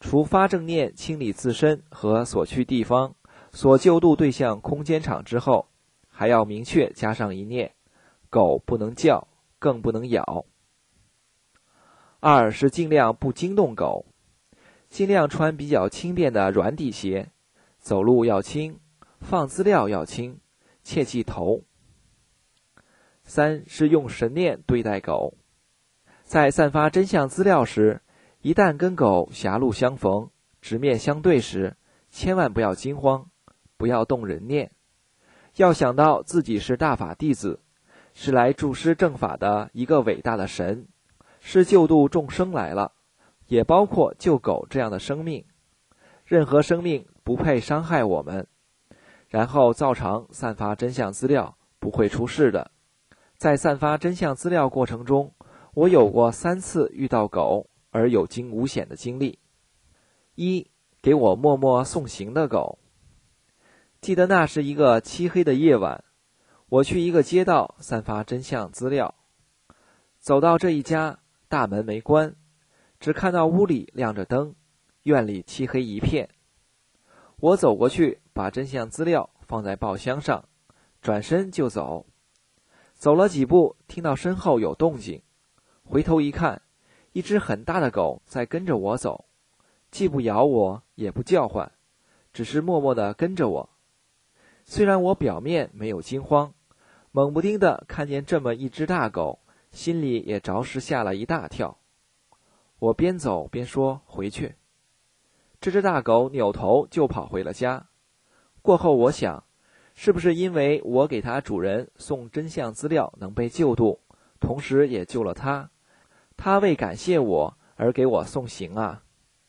除发正念清理自身和所去地方、所救度对象空间场之后，还要明确加上一念：狗不能叫，更不能咬。二是尽量不惊动狗，尽量穿比较轻便的软底鞋，走路要轻，放资料要轻，切忌头。三是用神念对待狗，在散发真相资料时，一旦跟狗狭路相逢、直面相对时，千万不要惊慌，不要动人念，要想到自己是大法弟子，是来助施正法的一个伟大的神，是救度众生来了，也包括救狗这样的生命，任何生命不配伤害我们，然后照常散发真相资料，不会出事的。在散发真相资料过程中，我有过3次遇到狗而有惊无险的经历。一，给我默默送行的狗。记得那是一个漆黑的夜晚，我去一个街道散发真相资料，走到这一家，大门没关，只看到屋里亮着灯，院里漆黑一片。我走过去，把真相资料放在报箱上，转身就走。走了几步，听到身后有动静，回头一看，一只很大的狗在跟着我走，既不咬我，也不叫唤，只是默默地跟着我。虽然我表面没有惊慌，猛不丁地看见这么一只大狗，心里也着实吓了一大跳。我边走边说回去。这只大狗扭头就跑回了家。过后我想，是不是因为我给它主人送真相资料能被救度，同时也救了它，它为感谢我而给我送行啊。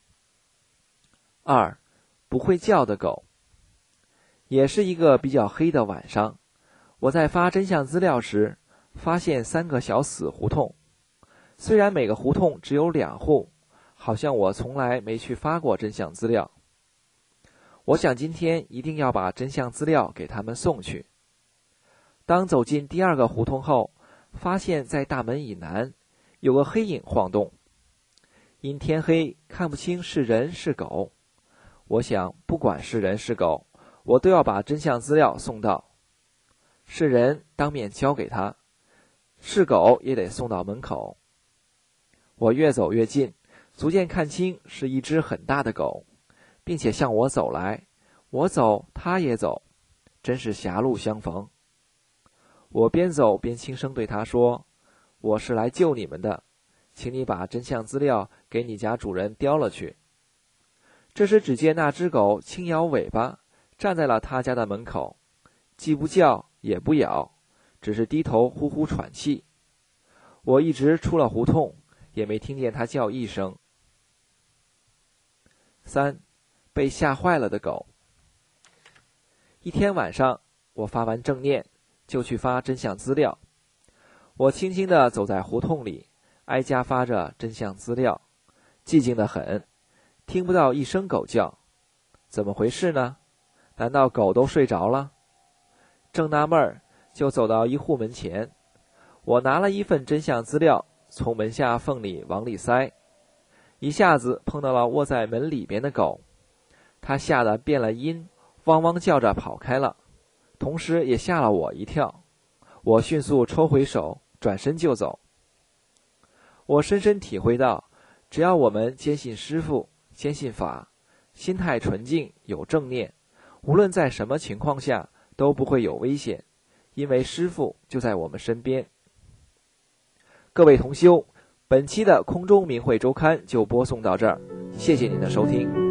二，不会叫的狗。也是一个比较黑的晚上，我在发真相资料时，发现3个小死胡同。虽然每个胡同只有2户，好像我从来没去发过真相资料。我想今天一定要把真相资料给他们送去。当走进第2个胡同后，发现在大门以南有个黑影晃动，因天黑看不清是人是狗。我想不管是人是狗，我都要把真相资料送到。是人当面交给他，是狗也得送到门口。我越走越近，逐渐看清是一只很大的狗，并且向我走来，我走它也走，真是狭路相逢。我边走边轻声对他说，我是来救你们的，请你把真相资料给你家主人叼了去。这时只见那只狗轻摇尾巴，站在了他家的门口，既不叫也不咬，只是低头呼呼喘气。我一直出了胡同，也没听见它叫一声。3，被吓坏了的狗。一天晚上，我发完正念，就去发真相资料。我轻轻地走在胡同里，挨家发着真相资料，寂静得很，听不到一声狗叫。怎么回事呢？难道狗都睡着了？正纳闷儿，就走到一户门前，我拿了一份真相资料，从门下缝里往里塞，一下子碰到了卧在门里边的狗，它吓得变了音，汪汪叫着跑开了，同时也吓了我一跳。我迅速抽回手，转身就走。我深深体会到，只要我们坚信师父，坚信法，心态纯净，有正念，无论在什么情况下都不会有危险，因为师父就在我们身边。各位同修，本期的空中明慧周刊就播送到这儿，谢谢您的收听。